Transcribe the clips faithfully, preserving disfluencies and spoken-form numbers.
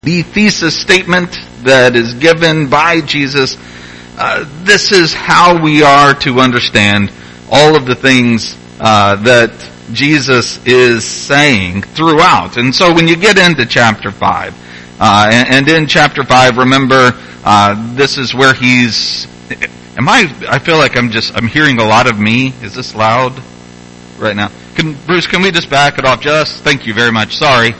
The thesis statement that is given by Jesus, uh, this is how we are to understand all of the things uh, that Jesus is saying throughout. And so when you get into chapter five, uh, and, and in chapter five, remember, uh, this is where he's, am I, I feel like I'm just, I'm hearing a lot of me. Is this loud right now? Can, Bruce, can we just back it off just? Thank you very much. Sorry.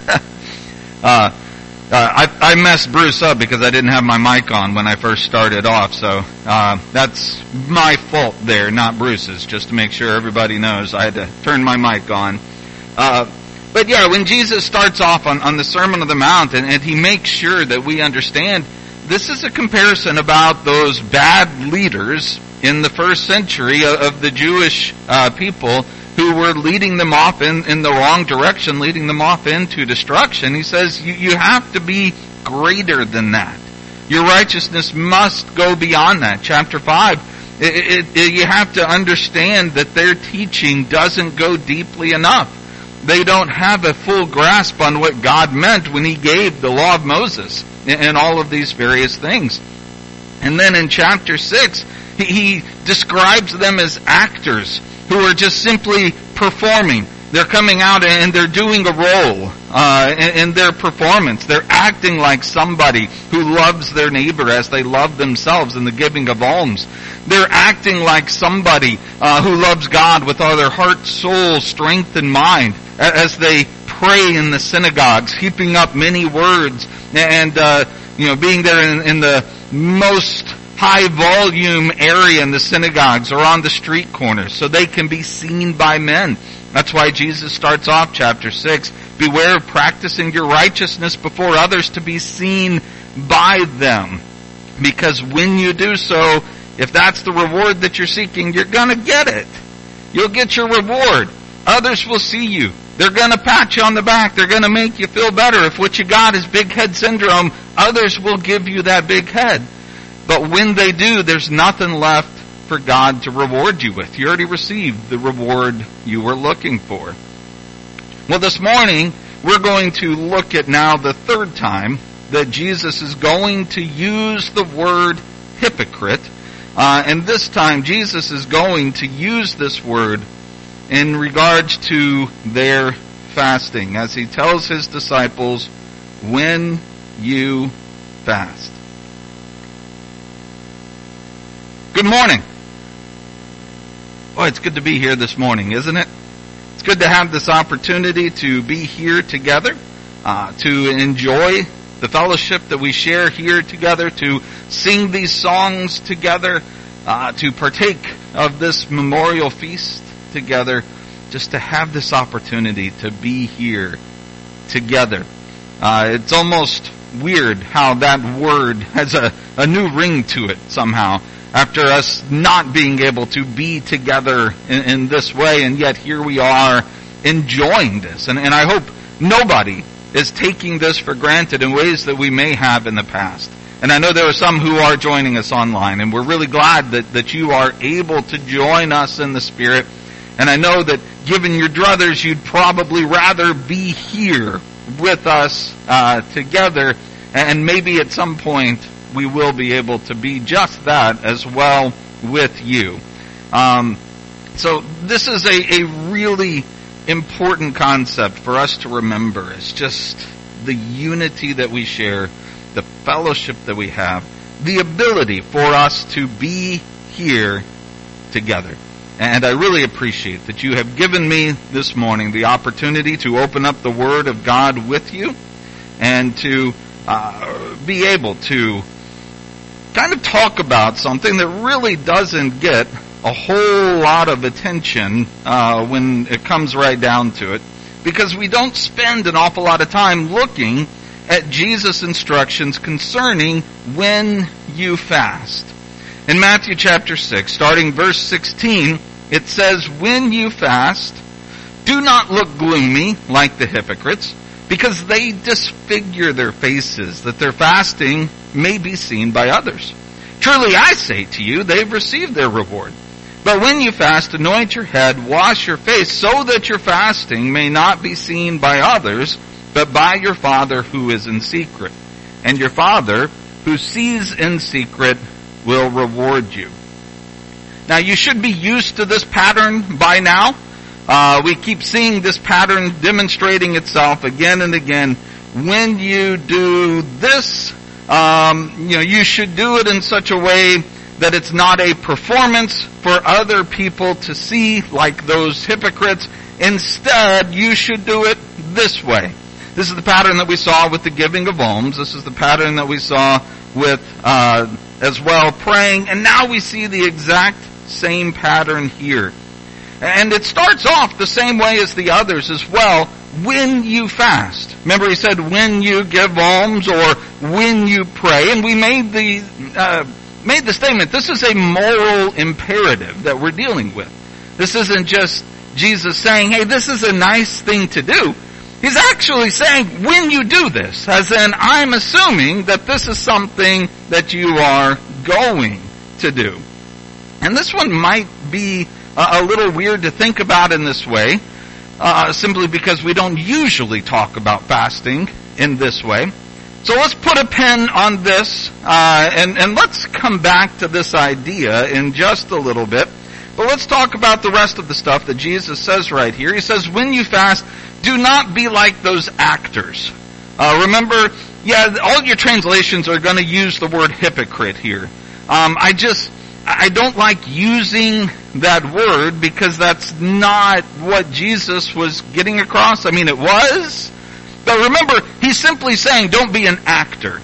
uh, Uh, I, I messed Bruce up because I didn't have my mic on when I first started off, so uh, that's my fault there, not Bruce's, just to make sure everybody knows I had to turn my mic on. Uh, but yeah, when Jesus starts off on, on the Sermon on the Mount, and, and he makes sure that we understand, this is a comparison about those bad leaders in the first century of, of the Jewish uh, people who were leading them off in, in the wrong direction, leading them off into destruction. He says, you, you have to be greater than that. Your righteousness must go beyond that. Chapter five, it, it, it, you have to understand that their teaching doesn't go deeply enough. They don't have a full grasp on what God meant when He gave the law of Moses and, and all of these various things. And then in chapter six, he, he describes them as actors who are just simply performing. They're coming out and they're doing a role uh, in, in their performance. They're acting like somebody who loves their neighbor as they love themselves in the giving of alms. They're acting like somebody uh, who loves God with all their heart, soul, strength, and mind as they pray in the synagogues, heaping up many words and uh, you know being there in, in the most high volume area in the synagogues or on the street corners so they can be seen by men. That's why Jesus starts off chapter six. Beware of practicing your righteousness before others to be seen by them. Because when you do so, if that's the reward that you're seeking, you're gonna get it. You'll get your reward. Others will see you. They're gonna pat you on the back. They're gonna make you feel better. If what you got is big head syndrome, others will give you that big head. But when they do, there's nothing left for God to reward you with. You already received the reward you were looking for. Well, this morning, we're going to look at now the third time that Jesus is going to use the word hypocrite. Uh, and this time, Jesus is going to use this word in regards to their fasting, as he tells his disciples, when you fast. Good morning. Boy, it's good to be here this morning, isn't it? It's good to have this opportunity to be here together, uh, to enjoy the fellowship that we share here together, to sing these songs together, uh, to partake of this memorial feast together, just to have this opportunity to be here together. Uh, it's almost weird how that word has a, a new ring to it somehow. After us not being able to be together in, in this way, and yet here we are enjoying this. And, and I hope nobody is taking this for granted in ways that we may have in the past. And I know there are some who are joining us online, and we're really glad that, that you are able to join us in the Spirit. And I know that given your druthers, you'd probably rather be here with us uh, together, and maybe at some point we will be able to be just that as well with you. Um, so this is a, a really important concept for us to remember. It's just the unity that we share, the fellowship that we have, the ability for us to be here together. And I really appreciate that you have given me this morning the opportunity to open up the Word of God with you and to uh, be able to kind of talk about something that really doesn't get a whole lot of attention uh, when it comes right down to it, because we don't spend an awful lot of time looking at Jesus' instructions concerning when you fast. In Matthew chapter six, starting verse sixteen, it says, when you fast, do not look gloomy like the hypocrites, because they disfigure their faces, that their fasting may be seen by others. Truly I say to you, they've received their reward. But when you fast, anoint your head, wash your face, so that your fasting may not be seen by others, but by your Father who is in secret. And your Father who sees in secret will reward you. Now you should be used to this pattern by now. Uh, we keep seeing this pattern demonstrating itself again and again. When you do this, um, you know, you should do it in such a way that it's not a performance for other people to see, like those hypocrites. Instead, you should do it this way. This is the pattern that we saw with the giving of alms. This is the pattern that we saw with, uh, as well, praying. And now we see the exact same pattern here. And it starts off the same way as the others as well, when you fast. Remember he said when you give alms or when you pray. And we made the, uh, made the statement, this is a moral imperative that we're dealing with. This isn't just Jesus saying, hey, this is a nice thing to do. He's actually saying, when you do this, as in, I'm assuming that this is something that you are going to do. And this one might be uh, a little weird to think about in this way, uh, simply because we don't usually talk about fasting in this way. So let's put a pin on this, uh, and, and let's come back to this idea in just a little bit. But let's talk about the rest of the stuff that Jesus says right here. He says, when you fast, do not be like those actors. Uh, remember, yeah, all your translations are going to use the word hypocrite here. Um, I just, I don't like using that word because that's not what Jesus was getting across. I mean, it was. But remember, he's simply saying, don't be an actor.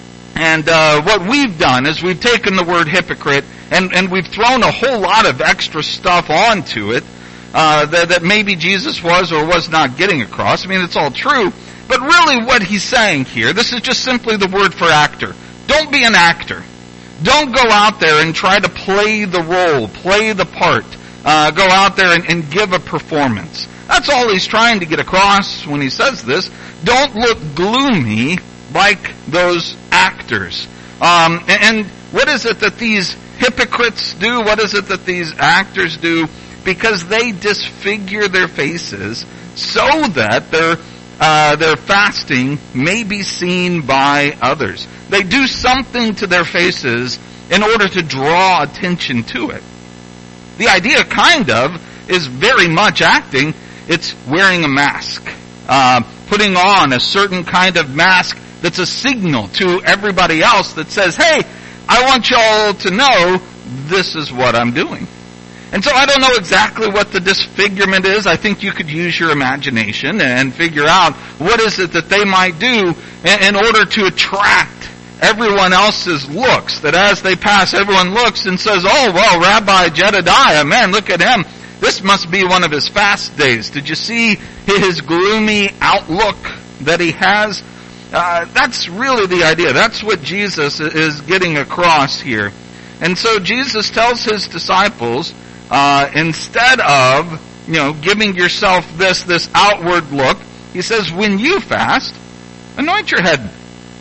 And uh, what we've done is we've taken the word hypocrite and, and we've thrown a whole lot of extra stuff onto it uh, that, that maybe Jesus was or was not getting across. I mean, it's all true. But really what he's saying here, this is just simply the word for actor. Don't be an actor. Don't go out there and try to play the role, play the part. Uh, go out there and, and give a performance. That's all he's trying to get across when he says this. Don't look gloomy like those actors. Um, and, and what is it that these hypocrites do? What is it that these actors do? Because they disfigure their faces so that their uh, their fasting may be seen by others. They do something to their faces in order to draw attention to it. The idea, kind of, is very much acting. It's wearing a mask, uh, putting on a certain kind of mask that's a signal to everybody else that says, hey, I want y'all to know this is what I'm doing. And so I don't know exactly what the disfigurement is. I think you could use your imagination and figure out what is it that they might do in order to attract everyone else's looks. That as they pass, everyone looks and says, oh, well, Rabbi Jedediah, man, look at him. This must be one of his fast days. Did you see his gloomy outlook that he has? Uh, that's really the idea. That's what Jesus is getting across here. And so Jesus tells his disciples, uh, instead of, you know, giving yourself this, this outward look, he says, when you fast, anoint your head.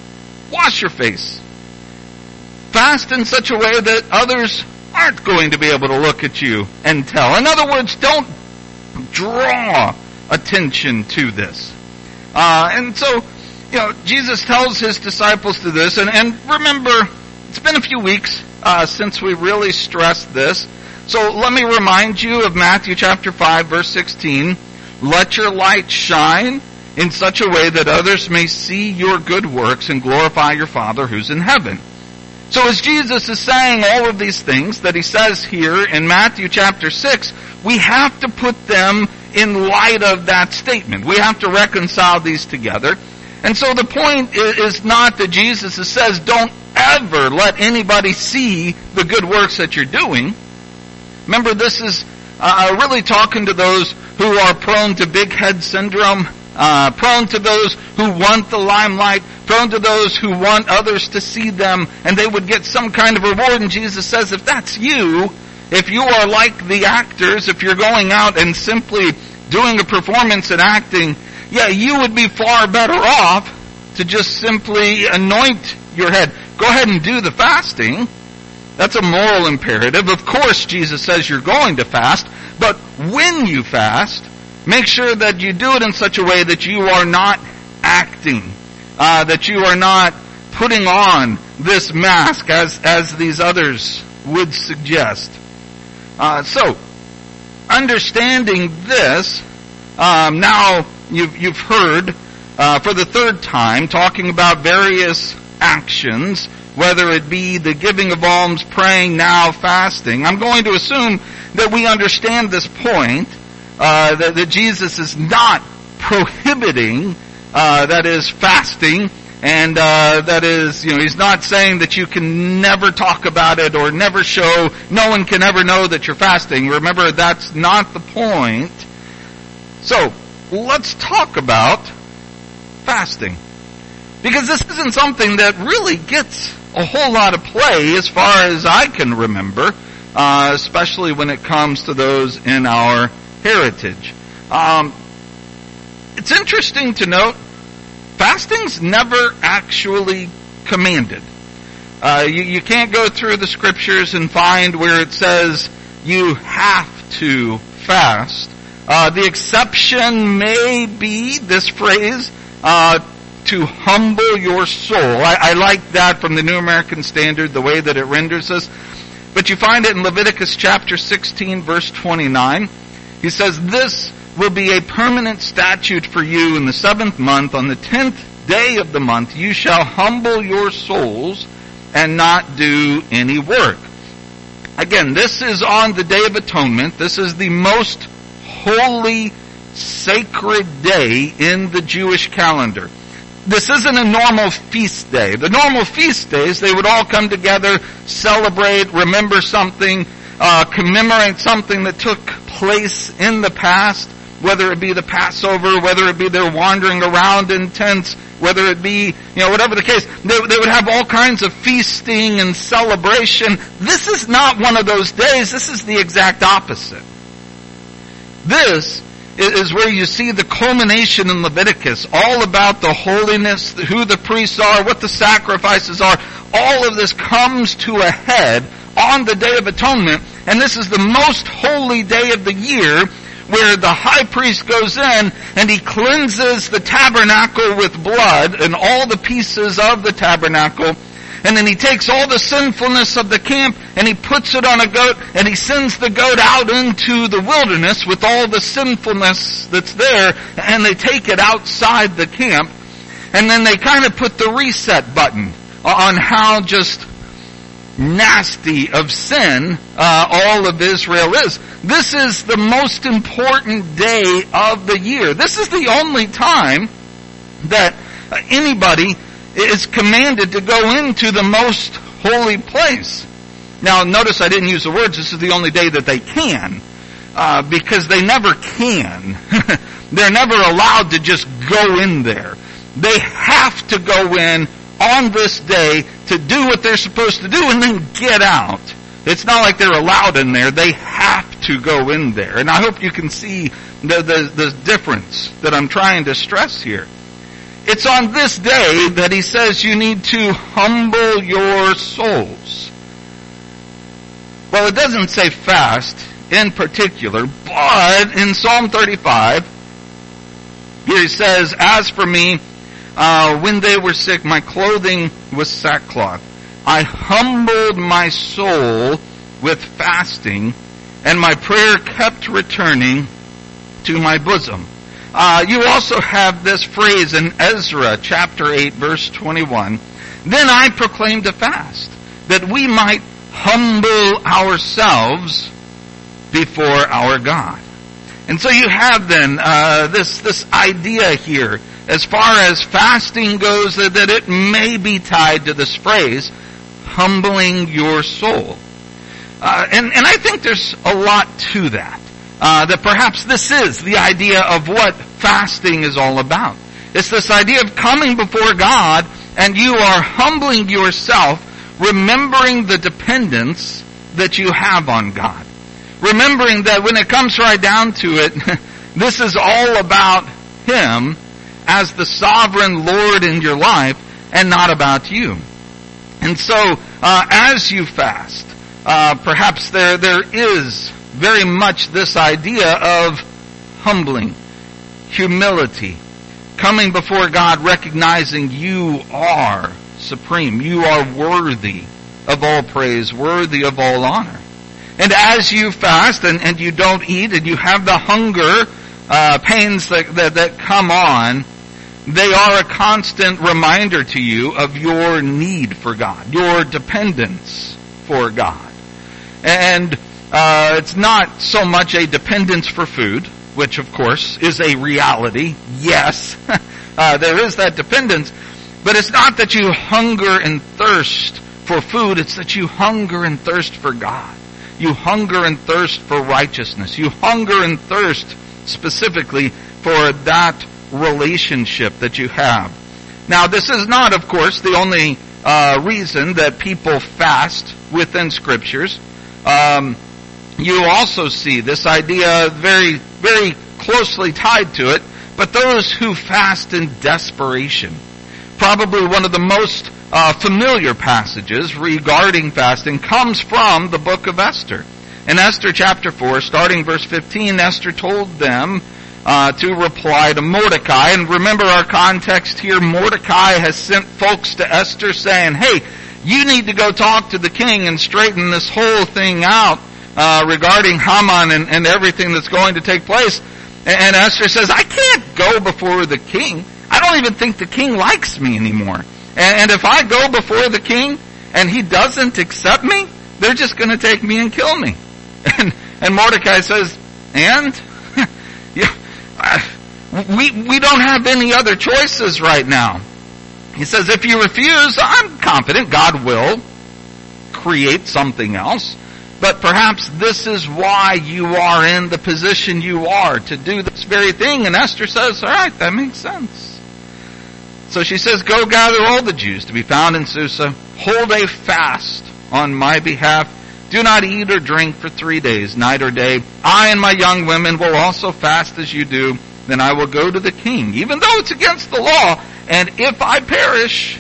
Wash your face. Fast in such a way that others aren't going to be able to look at you and tell. In other words, don't draw attention to this. Uh, and so, you know, Jesus tells his disciples to this, and, and remember, it's been a few weeks uh, since we really stressed this. So let me remind you of Matthew chapter five, verse sixteen. Let your light shine in such a way that others may see your good works and glorify your Father who's in heaven. So as Jesus is saying all of these things that he says here in Matthew chapter six, we have to put them in light of that statement. We have to reconcile these together. And so the point is not that Jesus says, don't ever let anybody see the good works that you're doing. Remember, this is uh, really talking to those who are prone to big head syndrome, uh, prone to those who want the limelight, prone to those who want others to see them, and they would get some kind of reward. And Jesus says, if that's you, if you are like the actors, if you're going out and simply doing a performance and acting, yeah, you would be far better off to just simply anoint your head. Go ahead and do the fasting. That's a moral imperative. Of course, Jesus says you're going to fast, but when you fast, make sure that you do it in such a way that you are not acting, uh, that you are not putting on this mask as, as these others would suggest. Uh, so, understanding this, um, now you've, you've heard uh, for the third time talking about various actions, whether it be the giving of alms, praying, now fasting. I'm going to assume that we understand this point, uh, that, that Jesus is not prohibiting, uh, that is fasting, and uh, that is, you know, he's not saying that you can never talk about it or never show, no one can ever know that you're fasting. Remember, that's not the point. So, let's talk about fasting. Because this isn't something that really gets a whole lot of play as far as I can remember, uh, especially when it comes to those in our heritage. Um, it's interesting to note, fasting's never actually commanded. Uh, you, you can't go through the scriptures and find where it says you have to fast. Uh, the exception may be this phrase, uh, to humble your soul. I, I like that from the New American Standard, the way that it renders us. But you find it in Leviticus chapter sixteen, verse twenty-nine. He says, "This will be a permanent statute for you in the seventh month. On the tenth day of the month, you shall humble your souls and not do any work." Again, this is on the Day of Atonement. This is the most holy, sacred day in the Jewish calendar. This isn't a normal feast day. The normal feast days, they would all come together, celebrate, remember something, uh, commemorate something that took place in the past, whether it be the Passover, whether it be their wandering around in tents, whether it be, you know, whatever the case. They, they would have all kinds of feasting and celebration. This is not one of those days. This is the exact opposite. This is where you see the culmination in Leviticus, all about the holiness, who the priests are, what the sacrifices are. All of this comes to a head on the Day of Atonement, and this is the most holy day of the year, where the high priest goes in and he cleanses the tabernacle with blood and all the pieces of the tabernacle. And then he takes all the sinfulness of the camp and he puts it on a goat and he sends the goat out into the wilderness with all the sinfulness that's there, and they take it outside the camp, and then they kind of put the reset button on how just nasty of sin uh, all of Israel is. This is the most important day of the year. This is the only time that anybody is commanded to go into the most holy place. Now, notice I didn't use the words, this is the only day that they can, uh, because they never can. They're never allowed to just go in there. They have to go in on this day to do what they're supposed to do and then get out. It's not like they're allowed in there. They have to go in there. And I hope you can see the, the, the difference that I'm trying to stress here. It's on this day that he says you need to humble your souls. Well, it doesn't say fast in particular, but in Psalm thirty-five, here he says, "As for me, uh, when they were sick, my clothing was sackcloth. I humbled my soul with fasting, and my prayer kept returning to my bosom." Uh, you also have this phrase in Ezra chapter eight, verse twenty-one. "Then I proclaimed a fast, that we might humble ourselves before our God." And so you have then uh, this this idea here, as far as fasting goes, that, that it may be tied to this phrase, humbling your soul. Uh, and, and I think there's a lot to that. Uh, that perhaps this is the idea of what fasting is all about. It's this idea of coming before God and you are humbling yourself, remembering the dependence that you have on God. Remembering that when it comes right down to it, this is all about Him as the sovereign Lord in your life and not about you. And so, uh, as you fast, uh, perhaps there there is very much this idea of humbling, humility, coming before God recognizing you are supreme. You are worthy of all praise, worthy of all honor. And as you fast and, and you don't eat and you have the hunger uh, pains that, that, that come on, they are a constant reminder to you of your need for God, your dependence for God. And uh, it's not so much a dependence for food, which of course is a reality. Yes, uh, there is that dependence. But it's not that you hunger and thirst for food, it's that you hunger and thirst for God. You hunger and thirst for righteousness. You hunger and thirst specifically for that relationship that you have. Now, this is not, of course, the only uh, reason that people fast within Scriptures. Um, you also see this idea very, very closely tied to it, but those who fast in desperation. Probably one of the most uh, familiar passages regarding fasting comes from the book of Esther. In Esther chapter four, starting verse fifteen, Esther told them uh, to reply to Mordecai. And remember our context here, Mordecai has sent folks to Esther saying, hey, you need to go talk to the king and straighten this whole thing out uh, regarding Haman and, and everything that's going to take place. And, and Esther says, I can't go before the king. I don't even think the king likes me anymore. And, and if I go before the king and he doesn't accept me, they're just going to take me and kill me. And, and Mordecai says, and? yeah, we, we don't have any other choices right now. He says, if you refuse, I'm confident God will create something else. But perhaps this is why you are in the position you are, to do this very thing. And Esther says, all right, that makes sense. So she says, go gather all the Jews to be found in Susa. Hold a fast on my behalf. Do not eat or drink for three days, night or day. I and my young women will also fast as you do. Then I will go to the king, even though it's against the law. And if I perish,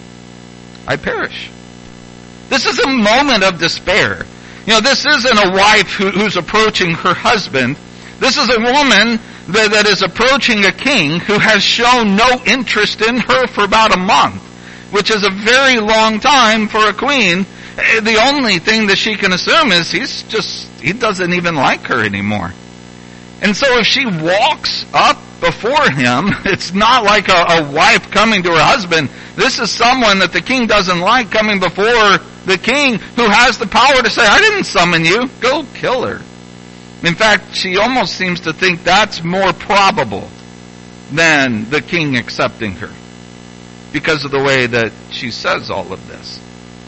I perish. This is a moment of despair. You know, this isn't a wife who, who's approaching her husband. This is a woman that, that is approaching a king who has shown no interest in her for about a month, which is a very long time for a queen. The only thing that she can assume is he's just, he doesn't even like her anymore. And so if she walks up before him, it's not like a, a wife coming to her husband. This is someone that the king doesn't like coming before the king who has the power to say, I didn't summon you, go kill her. In fact, she almost seems to think that's more probable than the king accepting her, because of the way that she says all of this.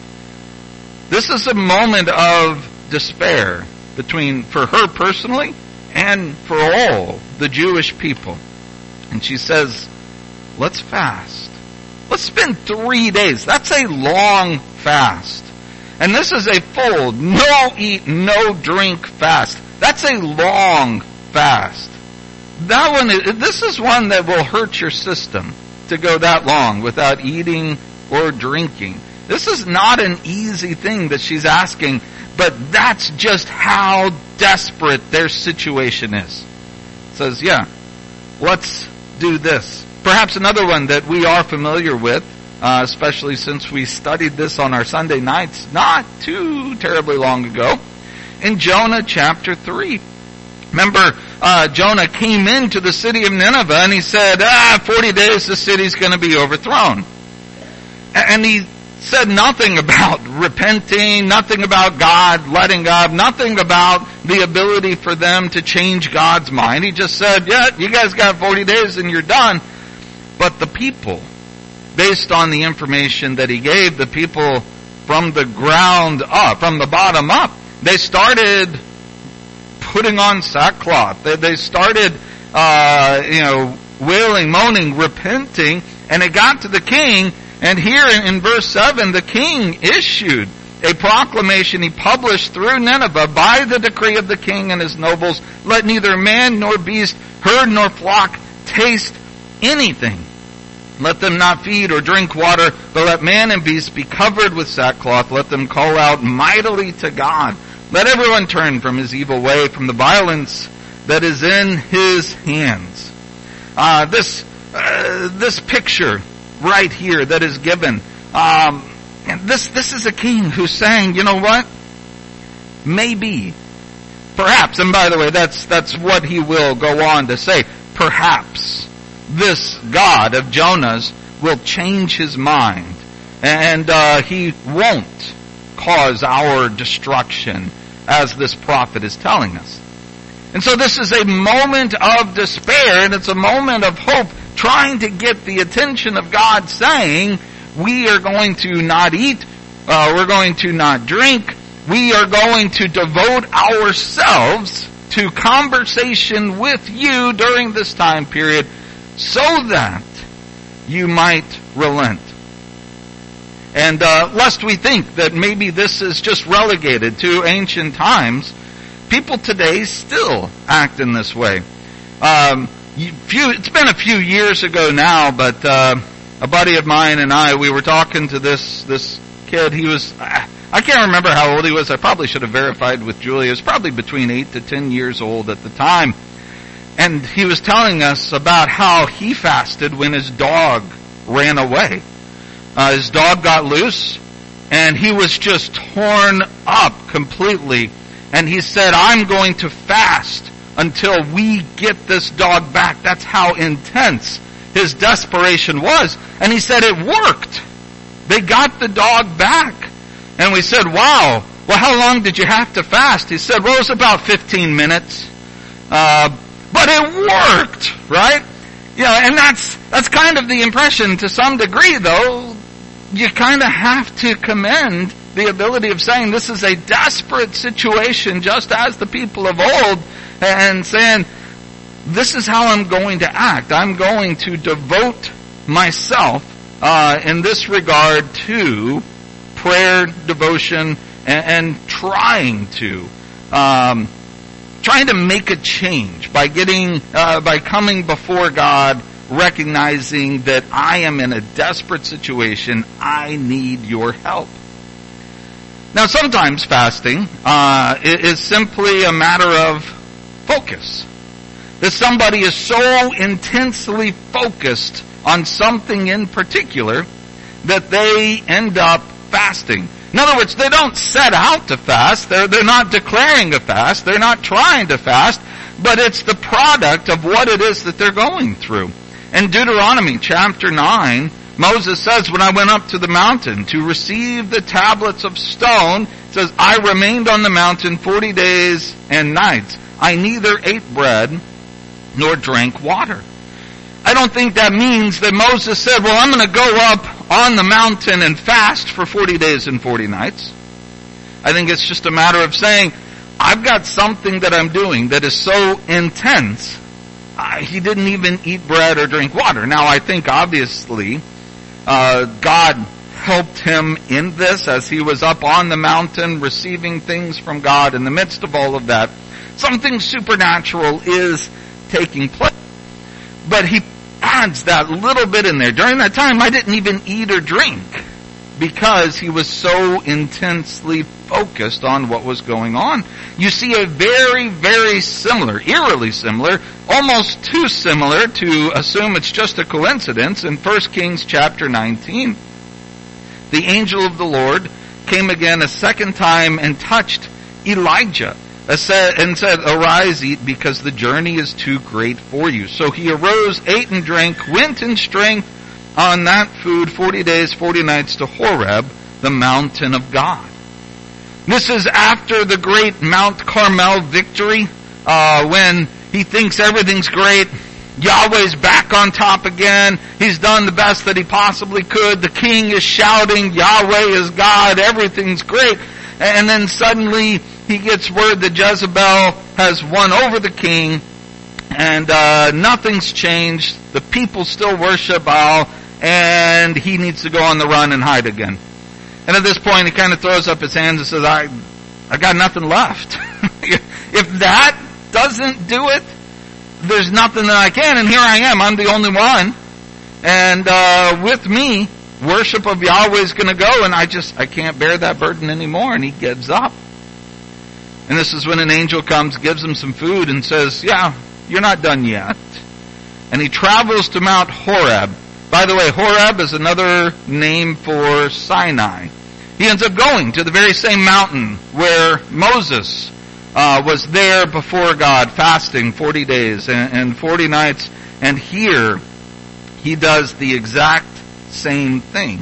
This is a moment of despair between, for her personally, and for all the Jewish people. And she says, let's fast. Let's spend three days. That's a long fast. And this is a full, no eat, no drink fast. That's a long fast. That one, is, this is one that will hurt your system to go that long without eating or drinking. This is not an easy thing that she's asking, but that's just how desperate their situation is. It says, yeah, let's do this. Perhaps another one that we are familiar with, uh, especially since we studied this on our Sunday nights not too terribly long ago, in Jonah chapter three. Remember, uh, Jonah came into the city of Nineveh and he said, ah, forty days the city's going to be overthrown. And he said nothing about repenting, nothing about God letting up, nothing about the ability for them to change God's mind. He just said, yeah, you guys got forty days and you're done. But the people, based on the information that he gave, the people from the ground up, from the bottom up, they started putting on sackcloth. They, they started, uh, you know, wailing, moaning, repenting, and it got to the king. And here in, in verse seven, the king issued a proclamation he published through Nineveh by the decree of the king and his nobles. Let neither man nor beast, herd nor flock taste anything. Let them not feed or drink water, but let man and beast be covered with sackcloth. Let them call out mightily to God. Let everyone turn from his evil way, from the violence that is in his hands. Uh, this uh, this picture right here that is given. Um, and this, this is a king who's saying, you know what? Maybe, perhaps, and by the way, that's, that's what he will go on to say. Perhaps this God of Jonah's will change his mind, and uh, he won't cause our destruction, as this prophet is telling us. And so this is a moment of despair, and it's a moment of hope, trying to get the attention of God, saying, we are going to not eat, uh, we're going to not drink, we are going to devote ourselves to conversation with you during this time period, so that you might relent. And uh, lest we think that maybe this is just relegated to ancient times, people today still act in this way. Um, few, it's been a few years ago now, but uh, a buddy of mine and I, we were talking to this this kid. He was, I can't remember how old he was. I probably should have verified with Julie. He was probably between eight to ten years old at the time. And he was telling us about how he fasted when his dog ran away. Uh, his dog got loose, and he was just torn up completely. And he said, I'm going to fast until we get this dog back. That's how intense his desperation was. And he said it worked. They got the dog back. And we said, wow, well, how long did you have to fast? He said, well, it was about fifteen minutes. Uh, but it worked, right? You know, and that's, that's kind of the impression to some degree, though. You kind of have to commend the ability of saying this is a desperate situation, just as the people of old, and saying, this is how I'm going to act. I'm going to devote myself uh, in this regard to prayer, devotion, and, and trying to um, trying to make a change by getting uh, by coming before God, recognizing that I am in a desperate situation. I need your help. Now, sometimes fasting uh, is simply a matter of focus. That somebody is so intensely focused on something in particular that they end up fasting. In other words, they don't set out to fast. They're, they're not declaring a fast. They're not trying to fast. But it's the product of what it is that they're going through. In Deuteronomy chapter nine, Moses says, when I went up to the mountain to receive the tablets of stone, it says, I remained on the mountain forty days and nights. I neither ate bread nor drank water. I don't think that means that Moses said, well, I'm going to go up on the mountain and fast for forty days and forty nights. I think it's just a matter of saying, I've got something that I'm doing that is so intense, uh, he didn't even eat bread or drink water. Now, I think obviously uh, God helped him in this as he was up on the mountain receiving things from God. In the midst of all of that, something supernatural is taking place. But he adds that little bit in there. During that time, I didn't even eat or drink because he was so intensely focused on what was going on. You see a very, very similar, eerily similar, almost too similar to assume it's just a coincidence in First Kings chapter nineteen. The angel of the Lord came again a second time and touched Elijah and said, arise, eat, because the journey is too great for you. So he arose, ate and drank, went in strength on that food forty days, forty nights to Horeb, the mountain of God. This is after the great Mount Carmel victory, uh, when he thinks everything's great. Yahweh's back on top again. He's done the best that he possibly could. The king is shouting, Yahweh is God, everything's great. And then suddenly he gets word that Jezebel has won over the king, and uh, nothing's changed. The people still worship Baal, and he needs to go on the run and hide again. And at this point, he kind of throws up his hands and says, I, I got nothing left. If that doesn't do it, there's nothing that I can. And here I am. I'm the only one. And uh, with me, worship of Yahweh is going to go, and I just, I can't bear that burden anymore. And he gives up. And this is when an angel comes, gives him some food, and says, yeah, you're not done yet. and he travels to Mount Horeb. By the way, Horeb is another name for Sinai. He ends up going to the very same mountain where Moses uh, was there before God, fasting forty days and, and forty nights. And here, he does the exact same thing.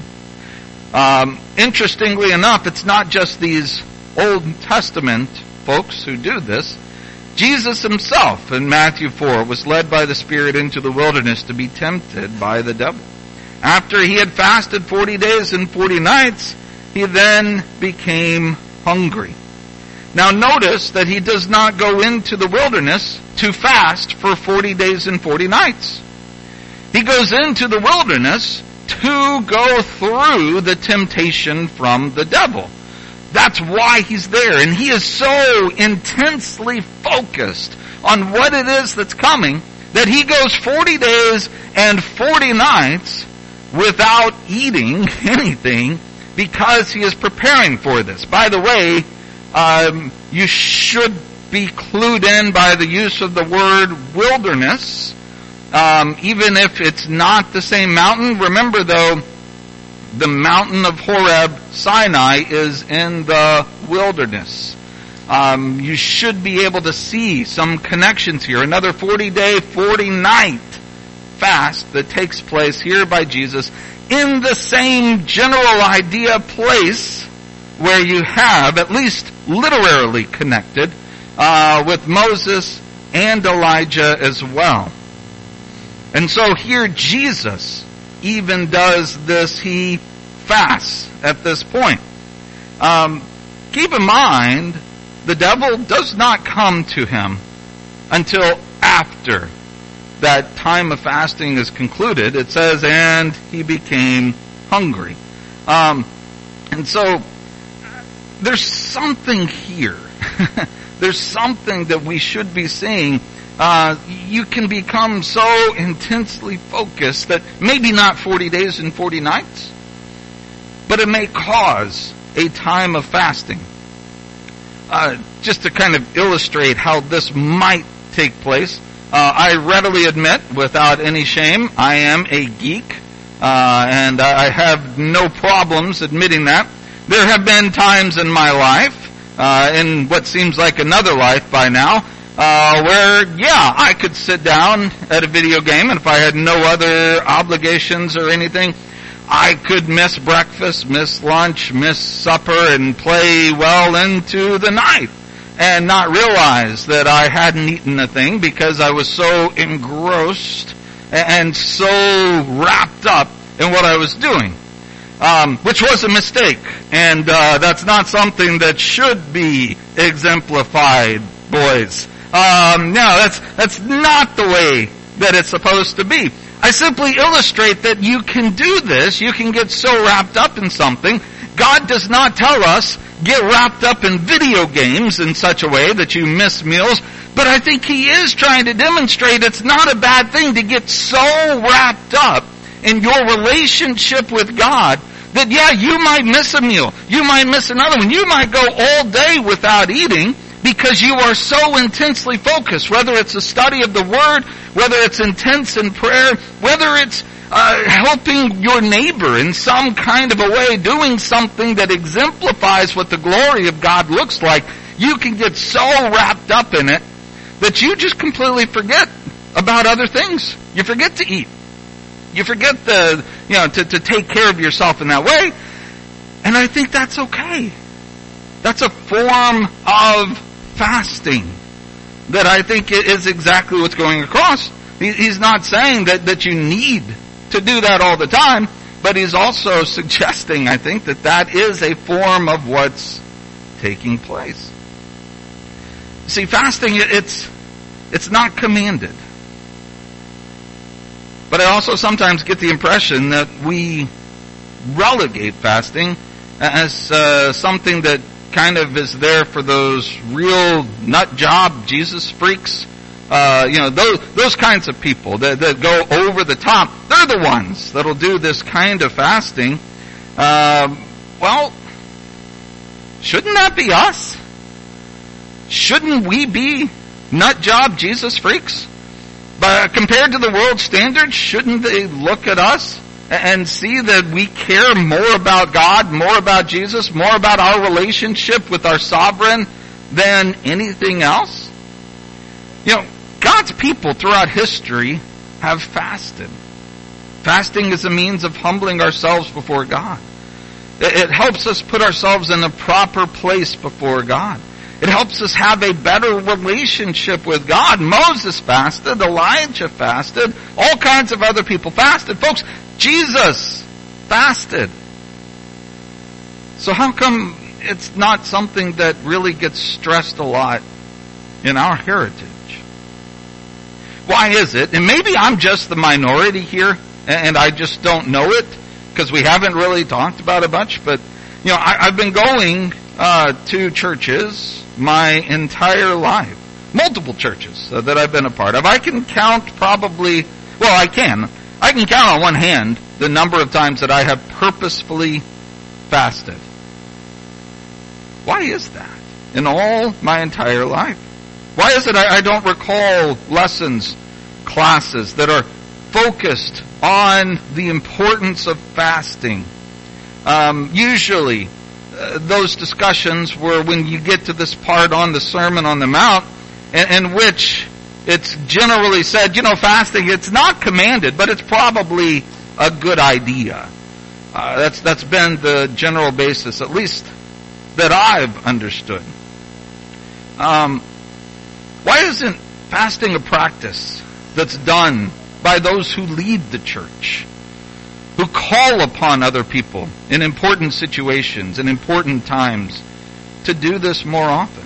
Um, interestingly enough, it's not just these Old Testament folks who do this. Jesus himself in Matthew four was led by the Spirit into the wilderness to be tempted by the devil. After he had fasted forty days and forty nights, he then became hungry. Now notice that he does not go into the wilderness to fast for forty days and forty nights. He goes into the wilderness to go through the temptation from the devil. That's why he's there. And he is so intensely focused on what it is that's coming that he goes forty days and forty nights without eating anything because he is preparing for this. By the way, um, you should be clued in by the use of the word wilderness, um, even if it's not the same mountain. Remember though, the mountain of Horeb, Sinai, is in the wilderness. Um, you should be able to see some connections here. Another forty-day, forty-night fast that takes place here by Jesus in the same general idea place where you have, at least literally connected, uh, with Moses and Elijah as well. And so here Jesus even does this. He fasts at this point. Um, keep in mind, the devil does not come to him until after that time of fasting is concluded. It says, and he became hungry. Um, and so there's something here. There's something that we should be seeing. Uh, you can become so intensely focused that maybe not forty days and forty nights, but it may cause a time of fasting. Uh, just to kind of illustrate how this might take place, uh, I readily admit, without any shame, I am a geek, uh, and I have no problems admitting that. There have been times in my life, uh, in what seems like another life by now, Uh, where, yeah, I could sit down at a video game, and if I had no other obligations or anything, I could miss breakfast, miss lunch, miss supper, and play well into the night, and not realize that I hadn't eaten a thing because I was so engrossed and so wrapped up in what I was doing, um, which was a mistake, and uh, that's not something that should be exemplified, boys. Um, no, that's, that's not the way that it's supposed to be. I simply illustrate that you can do this. You can get so wrapped up in something. God does not tell us, get wrapped up in video games in such a way that you miss meals. But I think He is trying to demonstrate it's not a bad thing to get so wrapped up in your relationship with God that, yeah, you might miss a meal. You might miss another one. You might go all day without eating, because you are so intensely focused, whether it's a study of the Word, whether it's intense in prayer, whether it's uh, helping your neighbor in some kind of a way, doing something that exemplifies what the glory of God looks like. You can get so wrapped up in it that you just completely forget about other things. You forget to eat. You forget the, you know, to, to take care of yourself in that way. And I think that's okay. That's a form of fasting that I think is exactly what's going across. He's not saying that, that you need to do that all the time, but he's also suggesting, I think, that that is a form of what's taking place. See, fasting, it's, it's not commanded. But I also sometimes get the impression that we relegate fasting as uh, something that kind of is there for those real nut job Jesus freaks. Uh, you know, those those kinds of people that, that go over the top. They're the ones that'll do this kind of fasting. Uh, well, shouldn't that be us? Shouldn't we be nut job Jesus freaks? But compared to the world standards, shouldn't they look at us and see that we care more about God, more about Jesus, more about our relationship with our sovereign than anything else? You know, God's people throughout history have fasted. Fasting is a means of humbling ourselves before God. It helps us put ourselves in a proper place before God. It helps us have a better relationship with God. Moses fasted, Elijah fasted, all kinds of other people fasted. Folks, Jesus fasted. So how come it's not something that really gets stressed a lot in our heritage? Why is it? And maybe I'm just the minority here, and I just don't know it, because we haven't really talked about it much, but you know, I, I've been going uh, to churches my entire life. Multiple churches uh, that I've been a part of. I can count probably, well, I can. I can count on one hand the number of times that I have purposefully fasted. Why is that? In all my entire life. Why is it I, I don't recall lessons, classes that are focused on the importance of fasting? Um, usually, uh, those discussions were when you get to this part on the Sermon on the Mount, in, in which it's generally said, you know, fasting, it's not commanded, but it's probably a good idea. Uh, that's that's been the general basis, at least that I've understood. Um, why isn't fasting a practice that's done by those who lead the church, who call upon other people in important situations, in important times, to do this more often?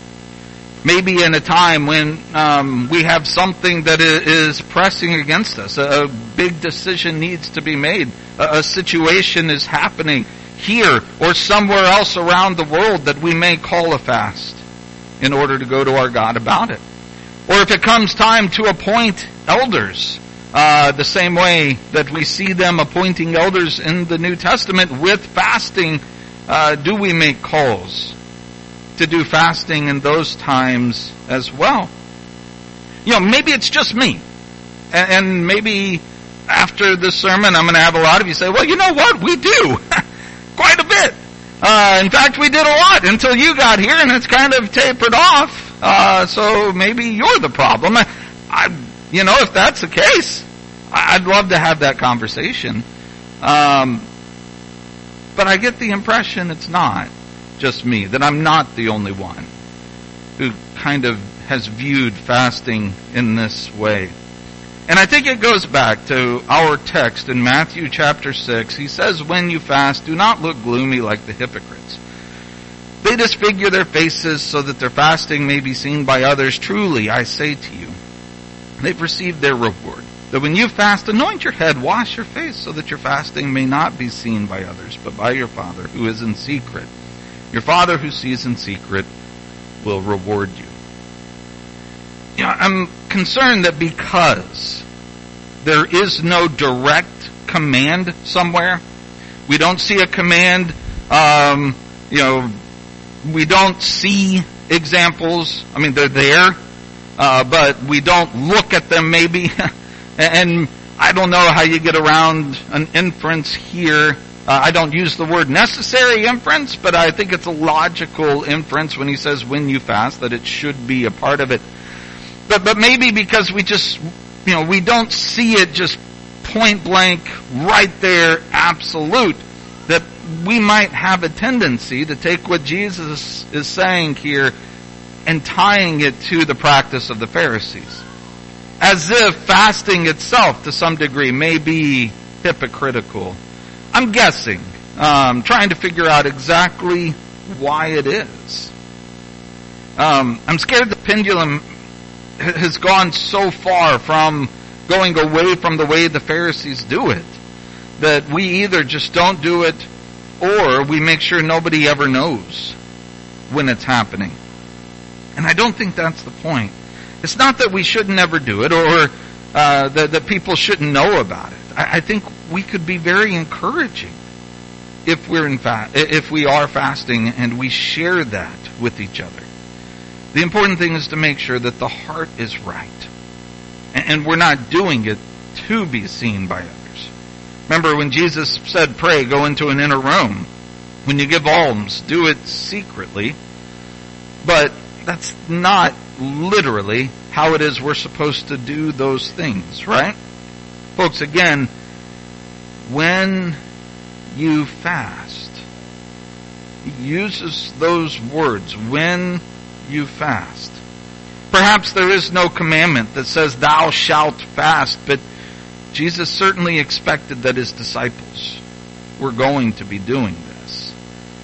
Maybe in a time when um, we have something that is pressing against us, a, a big decision needs to be made, a, a situation is happening here or somewhere else around the world that we may call a fast in order to go to our God about it. Or if it comes time to appoint elders, Uh, the same way that we see them appointing elders in the New Testament with fasting, uh, do we make calls to do fasting in those times as well? You know, maybe it's just me. And, and maybe after this sermon I'm going to have a lot of you say, well, you know what? We do. Quite a bit. Uh, in fact, we did a lot until you got here and it's kind of tapered off. Uh, so maybe you're the problem. I, I You know, if that's the case, I'd love to have that conversation. Um, but I get the impression it's not just me, that I'm not the only one who kind of has viewed fasting in this way. And I think it goes back to our text in Matthew chapter six. He says, when you fast, do not look gloomy like the hypocrites. They disfigure their faces so that their fasting may be seen by others. Truly, I say to you, they've received their reward. That when you fast, anoint your head, wash your face, so that your fasting may not be seen by others, but by your Father who is in secret. Your Father who sees in secret will reward you. You know, I'm concerned that because there is no direct command somewhere, we don't see a command, um, you know, we don't see examples. I mean, they're there. Uh, but we don't look at them maybe. And I don't know how you get around an inference here. Uh, I don't use the word necessary inference, but I think it's a logical inference when he says when you fast, that it should be a part of it. But, but maybe because we just, you know, we don't see it just point blank right there, absolute, that we might have a tendency to take what Jesus is saying here and tying it to the practice of the Pharisees. As if fasting itself, to some degree, may be hypocritical. I'm guessing, um, trying to figure out exactly why it is. Um, I'm scared the pendulum has gone so far from going away from the way the Pharisees do it, that we either just don't do it, or we make sure nobody ever knows when it's happening. And I don't think that's the point. It's not that we should never do it, or uh, that, that people shouldn't know about it. I, I think we could be very encouraging if we're in fa- if we are fasting and we share that with each other. The important thing is to make sure that the heart is right. And we're not doing it to be seen by others. Remember when Jesus said, pray, go into an inner room. When you give alms, do it secretly. But that's not literally how it is we're supposed to do those things, right? Folks, again, when you fast, he uses those words, when you fast. Perhaps there is no commandment that says, thou shalt fast, but Jesus certainly expected that his disciples were going to be doing this.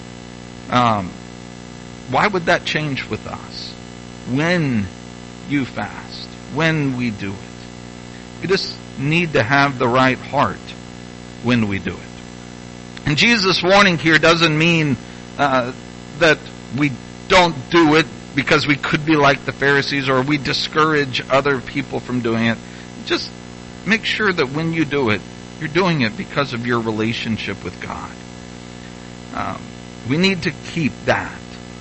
Um, why would that change with us? When you fast, when we do it. We just need to have the right heart when we do it. And Jesus' warning here doesn't mean uh, that we don't do it because we could be like the Pharisees or we discourage other people from doing it. Just make sure that when you do it, you're doing it because of your relationship with God. Um, we need to keep that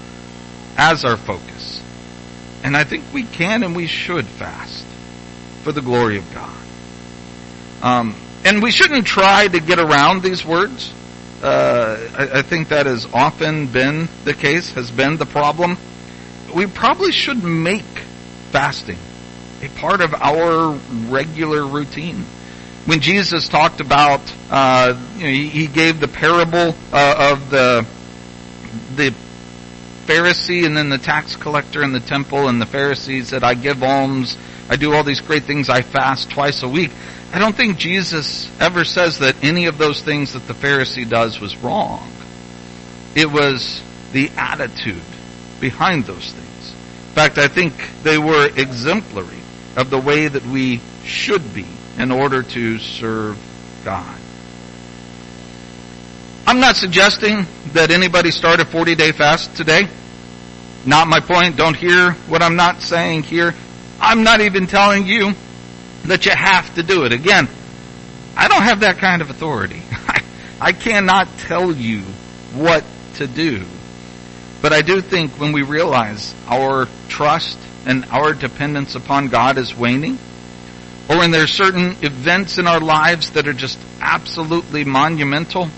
as our focus. And I think we can and we should fast for the glory of God. Um, and we shouldn't try to get around these words. Uh, I, I think that has often been the case, has been the problem. We probably should make fasting a part of our regular routine. When Jesus talked about, uh, you know, he, he gave the parable uh, of the the Pharisee and then the tax collector in the temple, and the Pharisee said, I give alms, I do all these great things, I fast twice a week. I don't think Jesus ever says that any of those things that the Pharisee does was wrong. It was the attitude behind those things. In fact, I think they were exemplary of the way that we should be in order to serve God. I'm not suggesting that anybody start a forty-day fast today. Not my point. Don't hear what I'm not saying here. I'm not even telling you that you have to do it. Again, I don't have that kind of authority. I, I cannot tell you what to do. But I do think when we realize our trust and our dependence upon God is waning, or when there's certain events in our lives that are just absolutely monumental,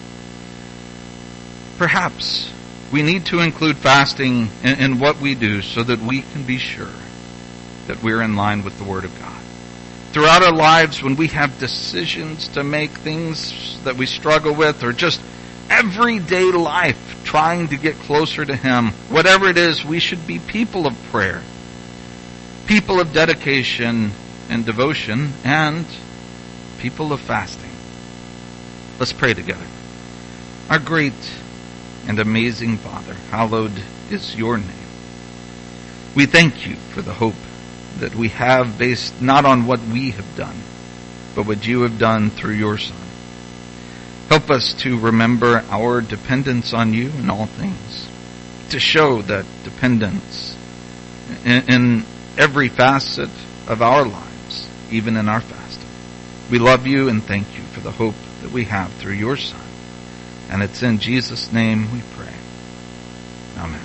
perhaps we need to include fasting in, in what we do so that we can be sure that we're in line with the Word of God. Throughout our lives, when we have decisions to make, things that we struggle with, or just everyday life trying to get closer to Him, whatever it is, we should be people of prayer, people of dedication and devotion, and people of fasting. Let's pray together. Our great and amazing Father, hallowed is your name. We thank you for the hope that we have based not on what we have done, but what you have done through your Son. Help us to remember our dependence on you in all things, to show that dependence in, in every facet of our lives, even in our fasting. We love you and thank you for the hope that we have through your Son. And it's in Jesus' name we pray. Amen.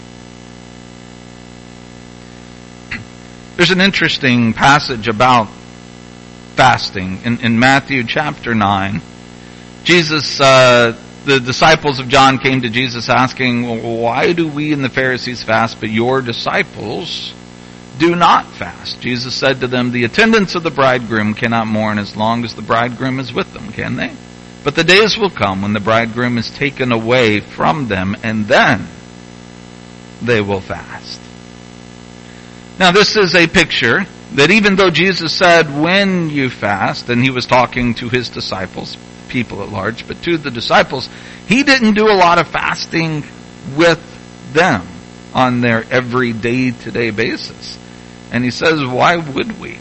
There's an interesting passage about fasting in, in Matthew chapter nine. Jesus, uh, the disciples of John came to Jesus asking, well, why do we and the Pharisees fast, but your disciples do not fast? Jesus said to them, the attendants of the bridegroom cannot mourn as long as the bridegroom is with them, can they? But the days will come when the bridegroom is taken away from them, and then they will fast. Now this is a picture that even though Jesus said, when you fast, and he was talking to his disciples, people at large, but to the disciples, he didn't do a lot of fasting with them on their every day-to-day basis. And he says, why would we?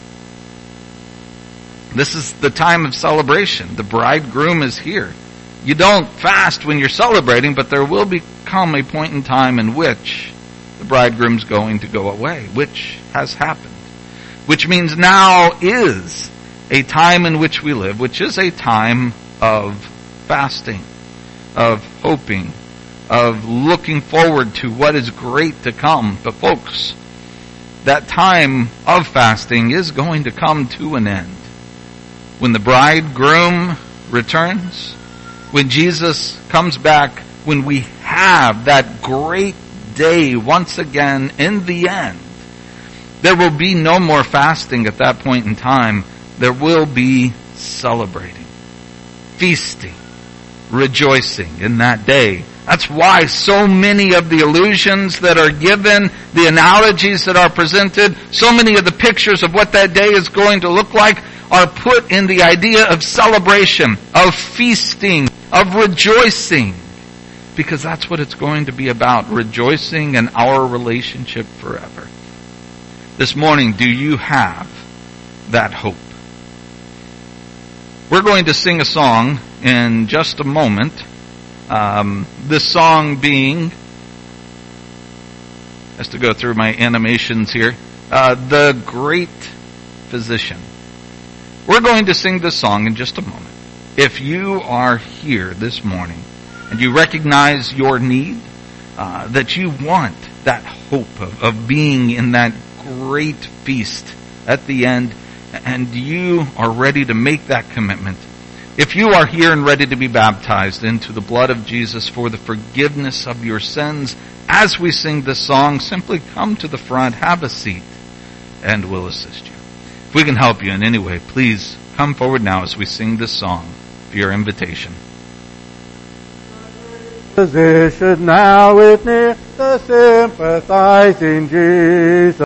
This is the time of celebration. The bridegroom is here. You don't fast when you're celebrating, but there will become a point in time in which the bridegroom's going to go away, which has happened. Which means now is a time in which we live, which is a time of fasting, of hoping, of looking forward to what is great to come. But folks, that time of fasting is going to come to an end. When the bridegroom returns, when Jesus comes back, when we have that great day once again in the end, there will be no more fasting at that point in time. There will be celebrating, feasting, rejoicing in that day. That's why so many of the allusions that are given, the analogies that are presented, so many of the pictures of what that day is going to look like are put in the idea of celebration, of feasting, of rejoicing. Because that's what it's going to be about, rejoicing in our relationship forever. This morning, do you have that hope? We're going to sing a song in just a moment. Um, this song being, has to go through my animations here, uh, The Great Physician. We're going to sing this song in just a moment. If you are here this morning and you recognize your need, uh, that you want that hope of, of being in that great feast at the end, and you are ready to make that commitment. If you are here and ready to be baptized into the blood of Jesus for the forgiveness of your sins, as we sing this song, simply come to the front, have a seat, and we'll assist you. If we can help you in any way, please come forward now as we sing this song for your invitation. Position now with near the sympathizing Jesus.